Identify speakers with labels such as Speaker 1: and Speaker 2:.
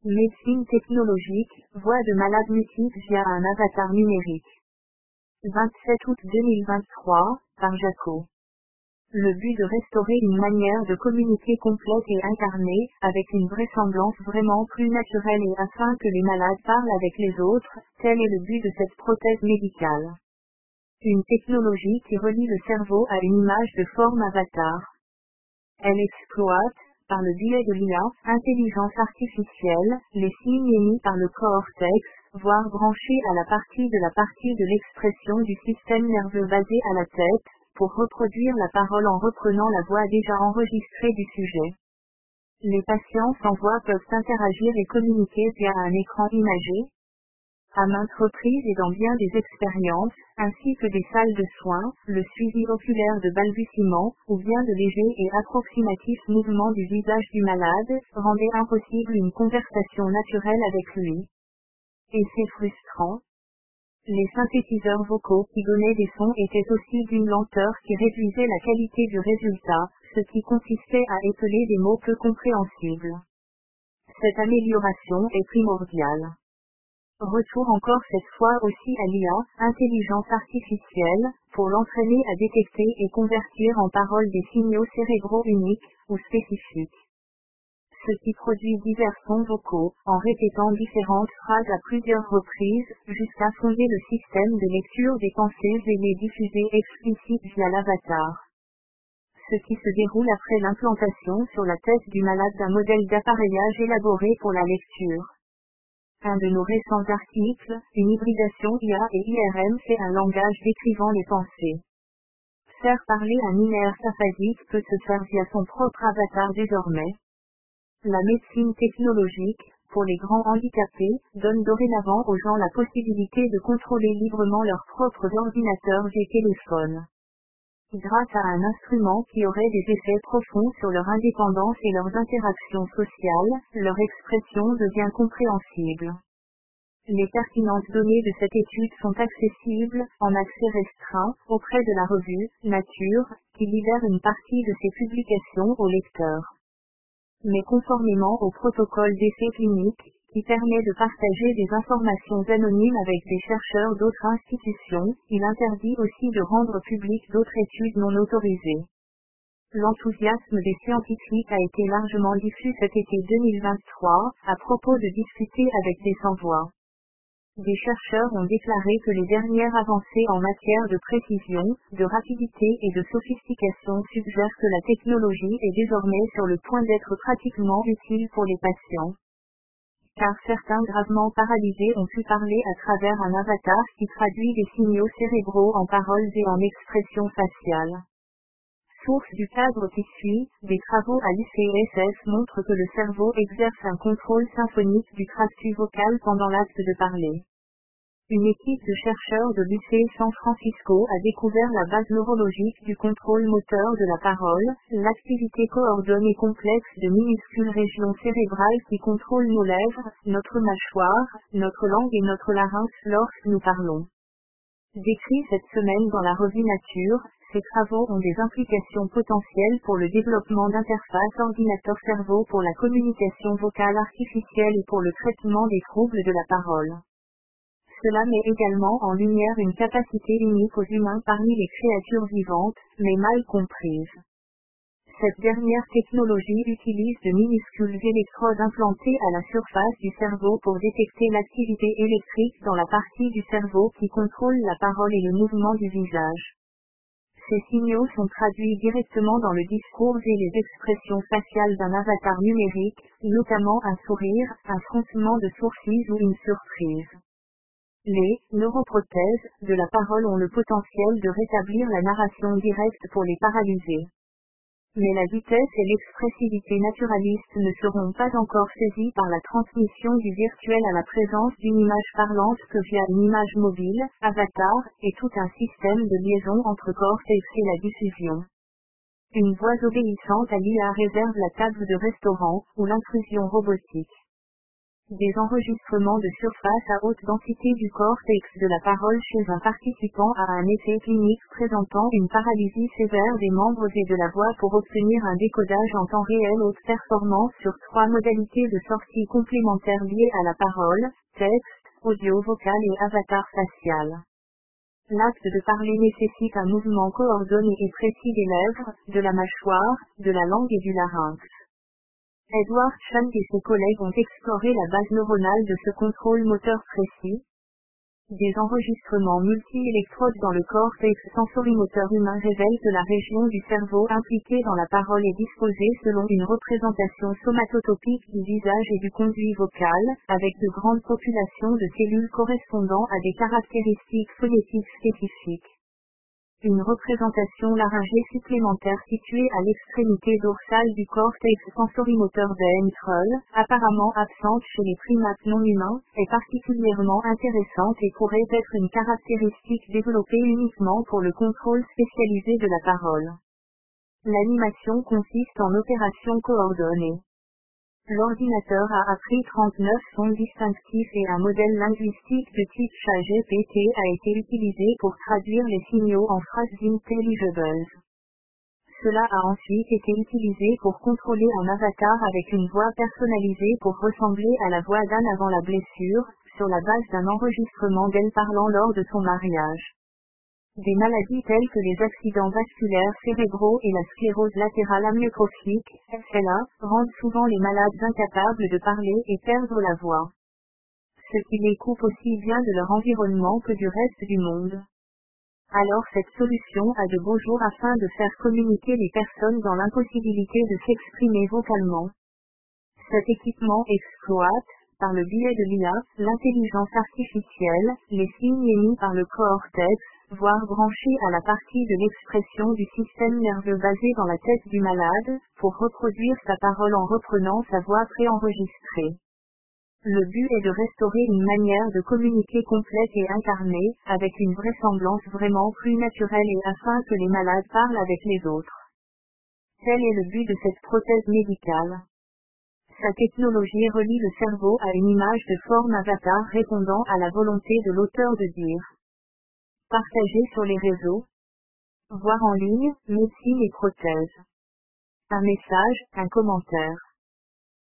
Speaker 1: Médecine technologique, voix de malade multiple via un avatar numérique. 27 août 2023, par Jaco. Le but de restaurer une manière de communiquer complète et incarnée, avec une vraisemblance vraiment plus naturelle et afin que les malades parlent avec les autres, tel est le but de cette prothèse médicale. Une technologie qui relie le cerveau à une image de forme avatar. Elle exploite, par le biais de l'IA, intelligence artificielle, les signes émis par le cortex, voire branchés à la partie de l'expression du système nerveux basé à la tête, pour reproduire la parole en reprenant la voix déjà enregistrée du sujet. Les patients sans voix peuvent interagir et communiquer via un écran imagé. À maintes reprises et dans bien des expériences, ainsi que des salles de soins, le suivi oculaire de balbutiements, ou bien de légers et approximatifs mouvements du visage du malade, rendait impossible une conversation naturelle avec lui. Et c'est frustrant. Les synthétiseurs vocaux qui donnaient des sons étaient aussi d'une lenteur qui réduisait la qualité du résultat, ce qui consistait à épeler des mots peu compréhensibles. Cette amélioration est primordiale. Retour encore cette fois aussi à l'IA, intelligence artificielle, pour l'entraîner à détecter et convertir en paroles des signaux cérébraux uniques, ou spécifiques. Ce qui produit divers sons vocaux, en répétant différentes phrases à plusieurs reprises, jusqu'à fonder le système de lecture des pensées et les diffuser explicites via l'avatar. Ce qui se déroule après l'implantation sur la tête du malade d'un modèle d'appareillage élaboré pour la lecture. Un de nos récents articles, une hybridation IA et IRM fait un langage décrivant les pensées. Faire parler un inerte aphasique peut se faire via son propre avatar désormais. La médecine technologique, pour les grands handicapés, donne dorénavant aux gens la possibilité de contrôler librement leurs propres ordinateurs et téléphones. Grâce à un instrument qui aurait des effets profonds sur leur indépendance et leurs interactions sociales, leur expression devient compréhensible. Les pertinentes données de cette étude sont accessibles, en accès restreint, auprès de la revue Nature, qui libère une partie de ses publications aux lecteurs. Mais conformément au protocole d'essai clinique, qui permet de partager des informations anonymes avec des chercheurs d'autres institutions, il interdit aussi de rendre publiques d'autres études non autorisées. L'enthousiasme des scientifiques a été largement diffus cet été 2023, à propos de discuter avec des sans-voix. Des chercheurs ont déclaré que les dernières avancées en matière de précision, de rapidité et de sophistication suggèrent que la technologie est désormais sur le point d'être pratiquement utile pour les patients. Car certains gravement paralysés ont pu parler à travers un avatar qui traduit des signaux cérébraux en paroles et en expressions faciales. Source du cadre qui suit, des travaux à l'ICESS montrent que le cerveau exerce un contrôle symphonique du tractus vocal pendant l'acte de parler. Une équipe de chercheurs de l'UC San Francisco a découvert la base neurologique du contrôle moteur de la parole, l'activité coordonnée complexe de minuscules régions cérébrales qui contrôlent nos lèvres, notre mâchoire, notre langue et notre larynx lorsque nous parlons. Décrit cette semaine dans la revue Nature, ces travaux ont des implications potentielles pour le développement d'interfaces ordinateur-cerveau pour la communication vocale artificielle et pour le traitement des troubles de la parole. Cela met également en lumière une capacité unique aux humains parmi les créatures vivantes, mais mal comprises. Cette dernière technologie utilise de minuscules électrodes implantées à la surface du cerveau pour détecter l'activité électrique dans la partie du cerveau qui contrôle la parole et le mouvement du visage. Ces signaux sont traduits directement dans le discours et les expressions faciales d'un avatar numérique, notamment un sourire, un froncement de sourcils ou une surprise. Les neuroprothèses de la parole ont le potentiel de rétablir la narration directe pour les paralysés. Mais la vitesse et l'expressivité naturaliste ne seront pas encore saisies par la transmission du virtuel à la présence d'une image parlante que via une image mobile, avatar, et tout un système de liaison entre cortex et la diffusion. Une voix obéissante à l'IA réserve la table de restaurant, ou l'intrusion robotique. Des enregistrements de surface à haute densité du cortex de la parole chez un participant à un essai clinique présentant une paralysie sévère des membres et de la voix pour obtenir un décodage en temps réel haute performance sur 3 modalités de sortie complémentaires liées à la parole, texte, audio vocal et avatar facial. L'acte de parler nécessite un mouvement coordonné et précis des lèvres, de la mâchoire, de la langue et du larynx. Edward Chant et ses collègues ont exploré la base neuronale de ce contrôle moteur précis. Des enregistrements multi-électrodes dans le cortex sensorimoteur humain révèlent que la région du cerveau impliquée dans la parole est disposée selon une représentation somatotopique du visage et du conduit vocal, avec de grandes populations de cellules correspondant à des caractéristiques phonétiques spécifiques. Une représentation laryngée supplémentaire située à l'extrémité dorsale du cortex sensorimoteur ventral, apparemment absente chez les primates non humains, est particulièrement intéressante et pourrait être une caractéristique développée uniquement pour le contrôle spécialisé de la parole. L'animation consiste en opérations coordonnées. L'ordinateur a appris 39 sons distinctifs et un modèle linguistique de type ChatGPT a été utilisé pour traduire les signaux en phrases intelligibles. Cela a ensuite été utilisé pour contrôler un avatar avec une voix personnalisée pour ressembler à la voix d'Anne avant la blessure, sur la base d'un enregistrement d'elle parlant lors de son mariage. Des maladies telles que les accidents vasculaires cérébraux et la sclérose latérale amyotrophique, SLA, rendent souvent les malades incapables de parler et perdre la voix. Ce qui les coupe aussi bien de leur environnement que du reste du monde. Alors cette solution a de beaux jours afin de faire communiquer les personnes dans l'impossibilité de s'exprimer vocalement. Cet équipement exploite, par le biais de l'IA, l'intelligence artificielle, les signes émis par le cortex, voire branchés à la partie de l'expression du système nerveux basé dans la tête du malade, pour reproduire sa parole en reprenant sa voix préenregistrée. Le but est de restaurer une manière de communiquer complète et incarnée, avec une vraisemblance vraiment plus naturelle et afin que les malades parlent avec les autres. Tel est le but de cette prothèse médicale. Sa technologie relie le cerveau à une image de forme avatar répondant à la volonté de l'auteur de dire. Partagé sur les réseaux. Voir en ligne, médecine et prothèses. Un message, un commentaire.